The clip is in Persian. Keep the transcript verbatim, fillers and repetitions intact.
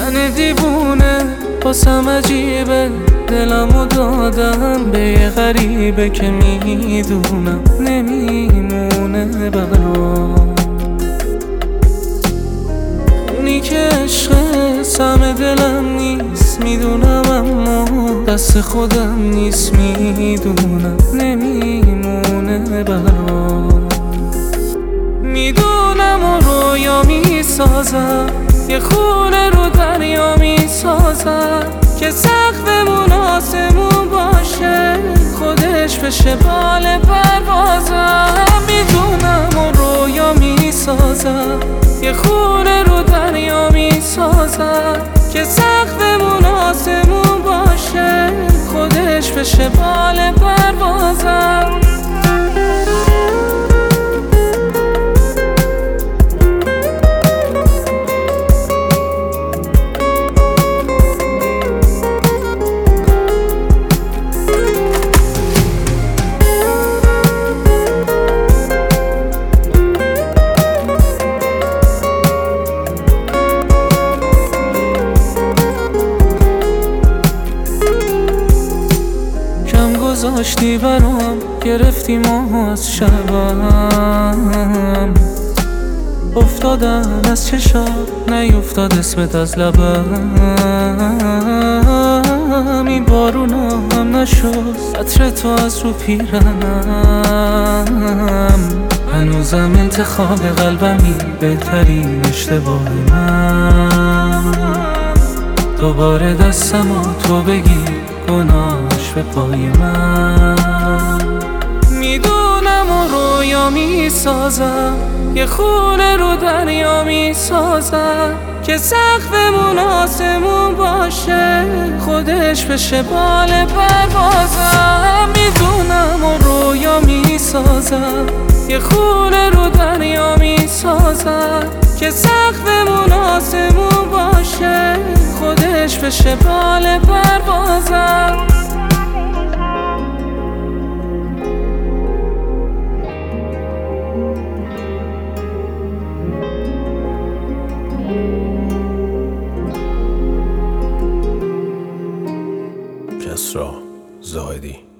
من دیوونه باسم عجیبه، دلمو دادم به یه غریبه که میدونم نمیمونه برام. اونی که عشق سم دلم نیست میدونم، اما دست خودم نیست میدونم نمیمونه برام. میدونم و رویا میسازم، یه خونه رو دریا میسازم که سقفمون آسمون باشه، خودش بشه بال پروازم. میدونم و رویا میسازم، یه خونه رو دریا میسازم که سقفمون آسمون باشه، خودش بشه بال پروازم. گذاشتی برام، گرفتی ماه از شبم، افتادم از چشات نیفتاد اسمت از لبم. این بارونا هم نشد عطر تو از رو پیرنم، هنوزم انتخاب قلبمی بهترین اشتباه من. دوباره دستمو تو بگیر گناهش به پای من. میدونم و رویا میسازم، یه خونه رو دریا میسازم که سقفمون آسمون باشه، خودش بشه بال پروازم. میدونم و رویا میسازم، یه خونه رو دریا میسازم که سقفمون آسمون باشه، خودش بشه بال پروازم. کسری زاهدی.